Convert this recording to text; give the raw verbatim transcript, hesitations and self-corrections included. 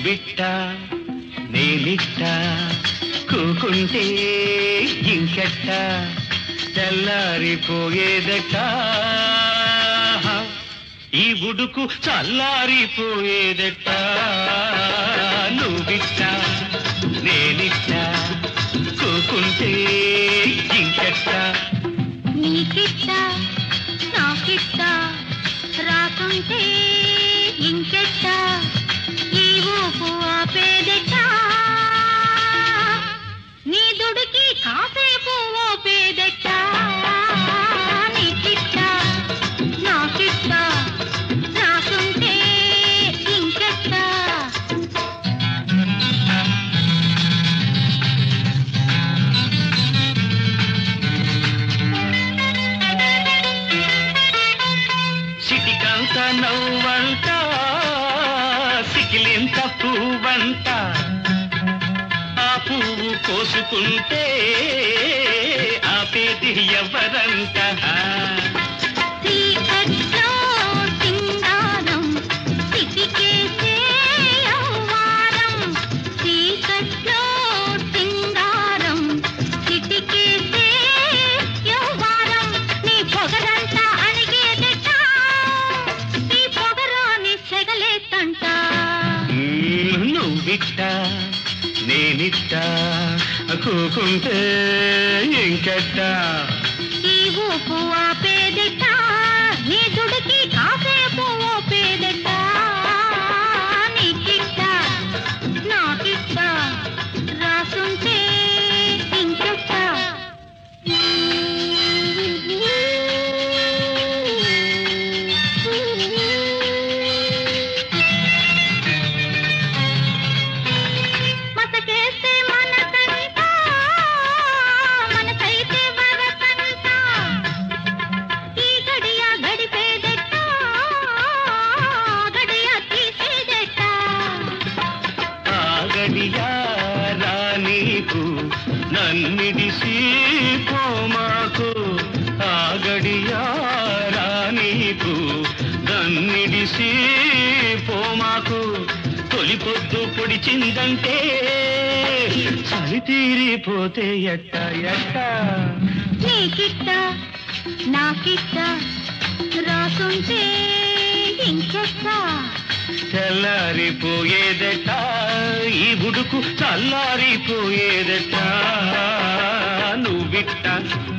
నువ్విట్ట నేనిట్ట కూకుంటే ఇంకెట్ట తెల్లారిపోయేదట ఈ బుడుకు చల్లారిపోయేదట నువ్విట్ట నేనిట్ట కూకుంటే ఇంకెట్ట నీకిట్ట నాకిట్ట రాకుంటే ఇంకెట్ట ఈ ఊపు ఆపేదెట్ట నీ దుడికి కాసేపు ఓపేదెట్ట నీకిట్ట నాకిట్ట రాకుంటే ఇంకెట్ట సిటికంత నవ్వంట సికిలింత పువ్వంట ఆ పువ్వు కోసుకుంటే ఆపేది ఎవరంట చీకట్లో సింగారం సిటికేసే యవ్వారం చీకట్లో సింగారం సిటికేసే యవ్వారం నీ పొగరంతా అణిగేదట నీ పొగరాని సెగలేతంట నువ్విట్ట నేనిట్ట కూకుంటే ఇంకెట్ట ఈ ఊపు ఆపేదట నీ దుడికి కాసేపు ఓపేదట నీకిట్ట నాకిట్ట రాసుంటే ఇంకెట్ట మతకేస్తే మనకంట మనసైతే వరకంట ఈ గడియ గడిపేదెట్ట గడియ తీసేదెట్ట ఆ గడియా రానీకు నన్నిడిసి పోమాకు ఆ గడియా రానీకు నన్నిడిసి పోమాకు తొలి పొద్దు పొడిచిందంటే చలి తీరిపోతే ఎట్ట ఎట్ట నీకిట్ట నాకిట్ట రాసుంటే ఇంకెట్ట తెల్లారిపోయేదట ఈ బుడుకు చల్లారిపోయేదట నువ్విట్ట